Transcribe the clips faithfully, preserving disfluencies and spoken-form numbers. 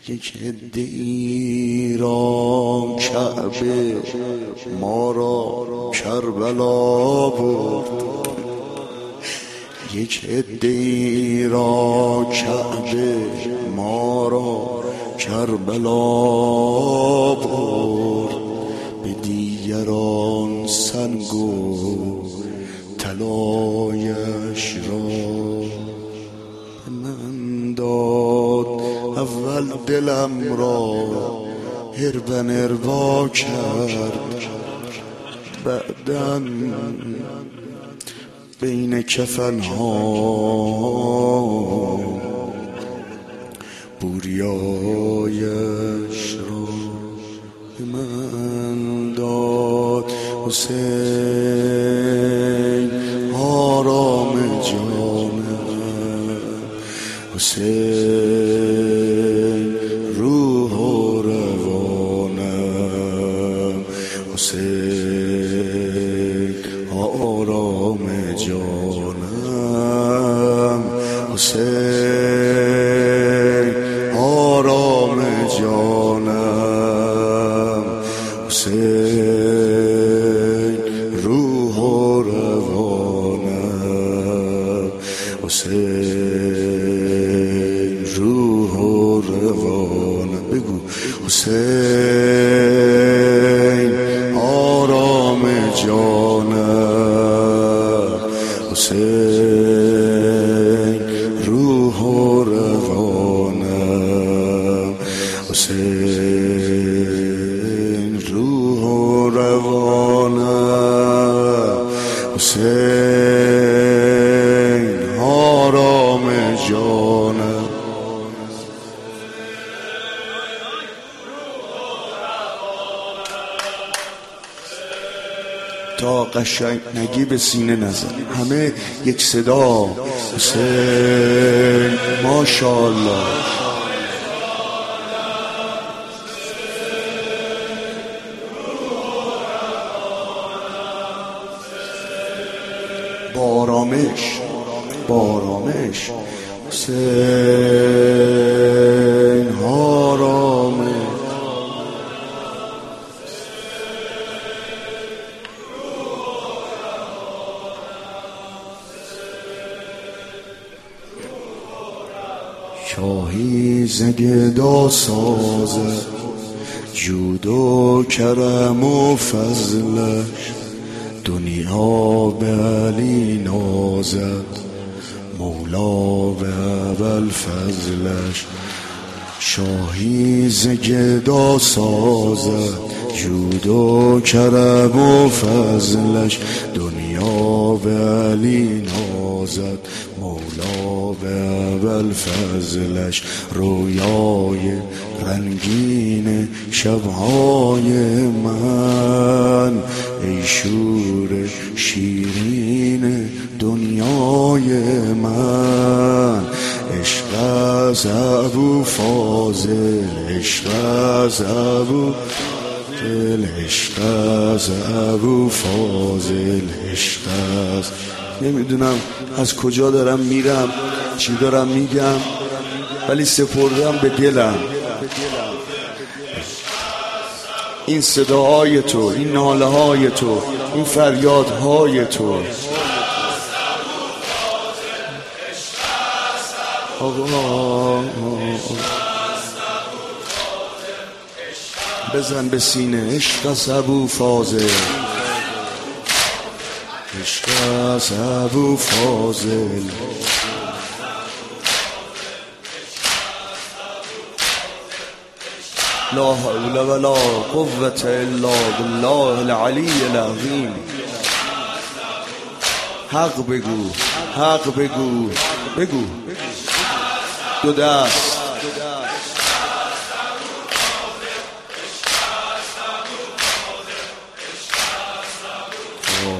یک عده ای را کعبه ما را کربلا برد، یک عده ای را کعبه ما را کربلا برد، به دیگران سنگ و طلایش را به من داد. اول دلم را هربن اروا کرد، بعداً بین کفنها بوریایش را به من داد. حسین آرام جانم، حسین روح و روانم، حسین آرام جانم، حسین آرام جانم، حسین روح و روانم، حسین روح و روانم. بگو حسین آرام جانم، حسین روح و روانم، حسین روح و روانم، حسین آرام جانم. تا قشنگ نگی به سینه نزن، همه یک صدا. حسین ماشاءالله. با آرامش، با آرامش. حسین آرامش، شاهی زگدا سازد، جود و کرم و فضلش، دنیا به علی نازد، مولا به اول فضلش. شاهی زگدا سازد، جود و کرم و فضلش، دنیا به علی نازد، مولا به اول فضلش. رویای رنگین شبهای من، ای شور شیرین دنیای من، عشق از ابو فاضل، عشق از ابو فاضل، عشق از ابو فاضل، عشق از. نمیدونم از کجا دارم میرم، چی دارم میگم، ولی سپردم به دلم این صداهای تو، این ناله های تو، این فریادهای تو. آقا بزن به سینه، عشق از ابو فاضل، عشق از ابو فاضل. لا حول ولا قوة الا بالله العلی العظیم. حق بگو، حق بگو، بگو دو دست.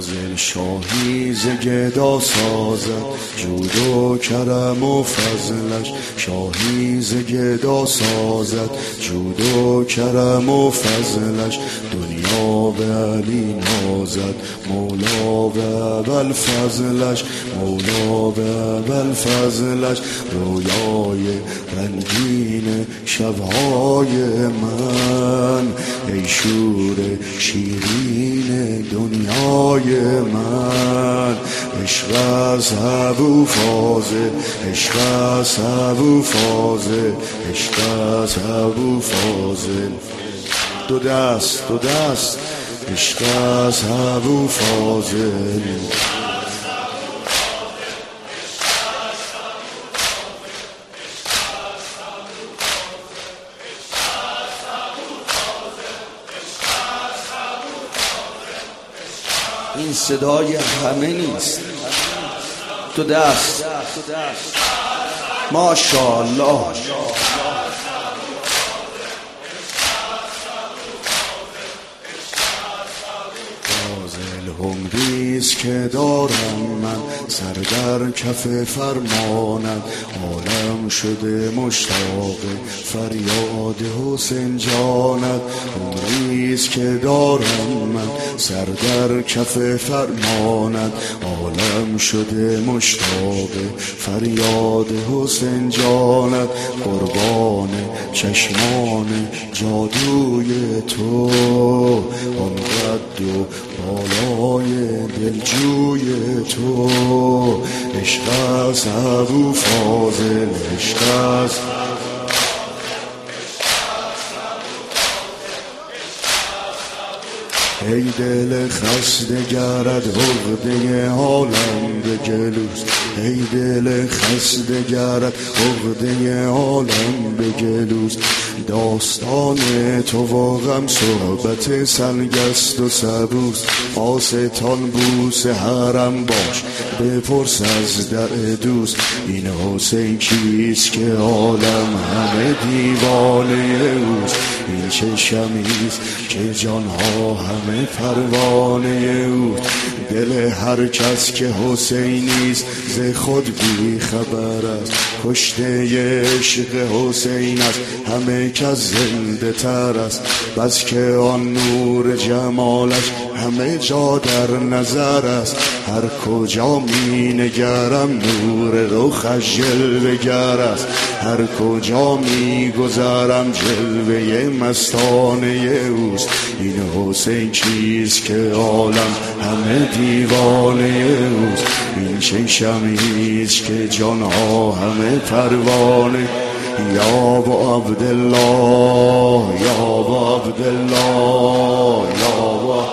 فاضل شاهی ز گدا سازد جود و کرم و فضلش، شاهی ز گدا سازد جود و کرم و فضلش، دنیا به علی نازد مولا به اول فضلش، مولا به اول فضلش. رویای رنگین شبهای من، ای شور شیرین دنیای من، عشق از ابو فاضل، عشق از ابو فاضل، عشق از ابو فاضل. دو دست دو دست عشق از ابو فاضل. این صدای همه نیست. تو دست ماشاءالله. عمریست که دارم من سر در کف فرمانت، عالم شده مشتاق فریاد حسین جانت. عمریست که دارم من سر در کف فرمانت، عالم شده مشتاق فریاد حسین جانت. قربان چشمان جادوی تو، آن قد و بالای دلجوی تو، عشق از ابو فاضل، عشق از ای دل خسته گرد عقده عالم به گلوست، ای دل خسته گرد عقده عالم به گلوست. داستان تو و غم صحبت سنگست و سبوست، آستان بوس حرم باش بپرس از در دوست. این حسین کیست که عالم همه دیوانه اوست، این چه شمیست که جانها همه پروانه اوست. دل هر کس که حسینیست ز خود بی خبر است، کشته عشق حسین است همه کس زنده تر است. بس که آن نور جمالش همه جا در نظر است، هر کجا می نگرم نور رخش جلوه گر است، هر کجا می گذرم جلوه مستانه اوست. این حسین کیست که عالم همه دیوانه اوست، این چه شمیست که جانها همه پروانه. یا با عبدالله، یا با عبدالله، یا با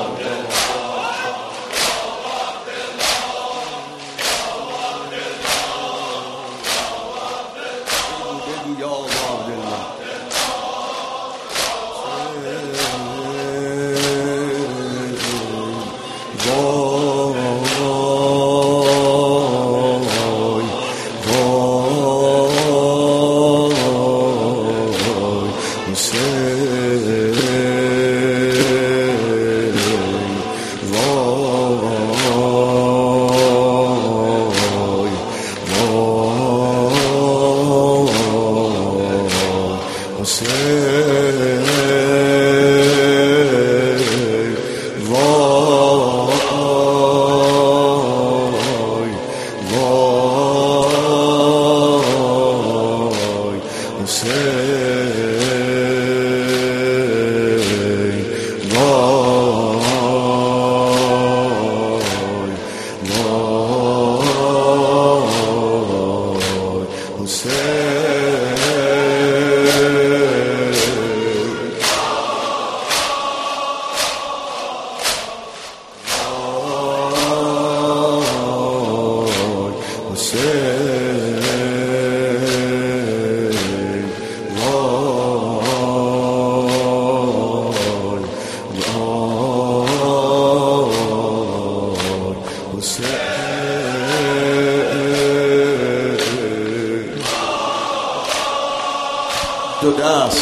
دو دست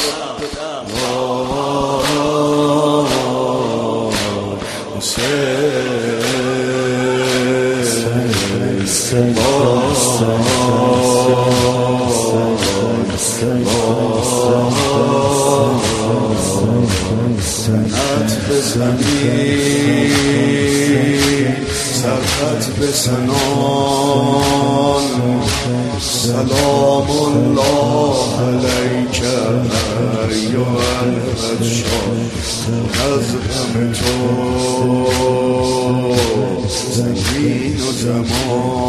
حسین سنت بزنی سرت بسنان سلام الله علیک ایها البشر از غم تو زمین و زمان